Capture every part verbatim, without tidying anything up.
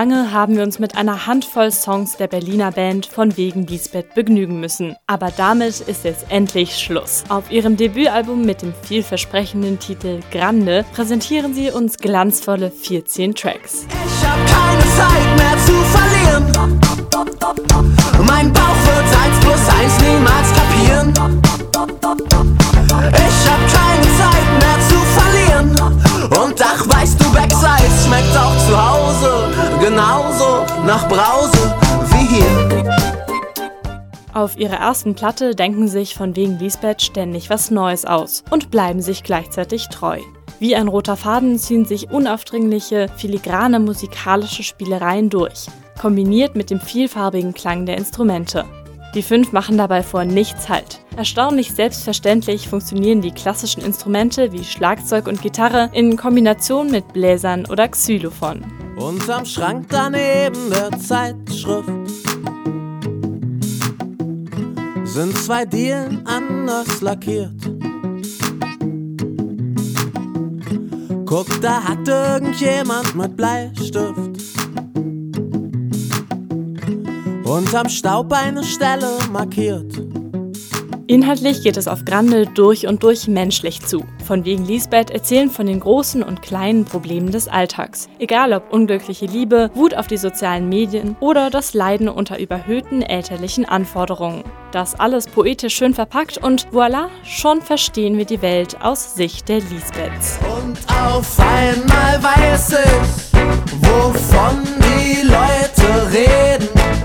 lange haben wir uns mit einer Handvoll Songs der Berliner Band Von wegen Lisbeth begnügen müssen. Aber damit ist jetzt endlich Schluss. Auf ihrem Debütalbum mit dem vielversprechenden Titel Grande präsentieren sie uns glanzvolle vierzehn Tracks. Ich hab keine Zeit mehr zu verlieren. Mein Bauch wird eins plus eins niemals kapieren. Ich hab keine Zeit mehr zu verlieren. Und ach, weißt du, Backside schmeckt auch zu Hause genauso nach Brause wie hier. Auf ihrer ersten Platte denken sich Von wegen Lisbeth ständig was Neues aus und bleiben sich gleichzeitig treu. Wie ein roter Faden ziehen sich unaufdringliche, filigrane musikalische Spielereien durch, kombiniert mit dem vielfarbigen Klang der Instrumente. Die fünf machen dabei vor nichts Halt. Erstaunlich selbstverständlich funktionieren die klassischen Instrumente wie Schlagzeug und Gitarre in Kombination mit Bläsern oder Xylophon. Unterm Schrank daneben der Zeitschrift sind zwei Dielen anders lackiert. Guck, da hat irgendjemand mit Bleistift unterm Staub eine Stelle markiert. Inhaltlich geht es auf Grande durch und durch menschlich zu. Von wegen Lisbeth erzählen von den großen und kleinen Problemen des Alltags. Egal ob unglückliche Liebe, Wut auf die sozialen Medien oder das Leiden unter überhöhten elterlichen Anforderungen. Das alles poetisch schön verpackt und voilà, schon verstehen wir die Welt aus Sicht der Lisbeths. Und auf einmal weiß ich, wovon die Leute reden.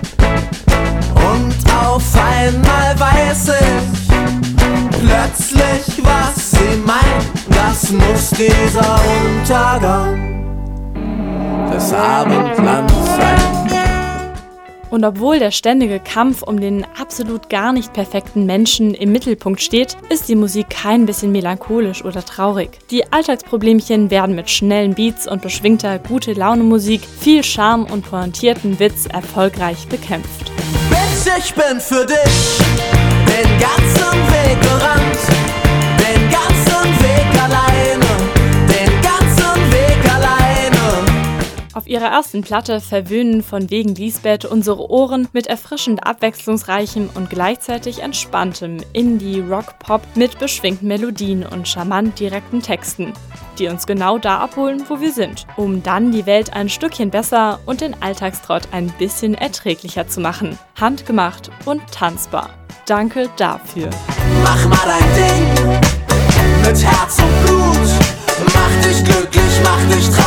Und auf einmal weiß ich plötzlich, was sie meint. Das muss dieser Untergang des Abendlands sein. Und obwohl der ständige Kampf um den absolut gar nicht perfekten Menschen im Mittelpunkt steht, ist die Musik kein bisschen melancholisch oder traurig. Die Alltagsproblemchen werden mit schnellen Beats und beschwingter Gute-Laune-Musik, viel Charme und pointierten Witz erfolgreich bekämpft. Bitch, ich bin für dich den ganzen Weg gerannt, den ganzen Weg alleine, den ganzen Weg alleine. Auf ihrer ersten Platte verwöhnen Von wegen Lisbeth unsere Ohren mit erfrischend abwechslungsreichem und gleichzeitig entspanntem Indie-Rock-Pop mit beschwingten Melodien und charmant direkten Texten, die uns genau da abholen, wo wir sind, um dann die Welt ein Stückchen besser und den Alltagstrott ein bisschen erträglicher zu machen. Handgemacht und tanzbar. Danke dafür. Mach mal dein Ding mit Herz und Blut, mach dich glücklich, mach dich traurig.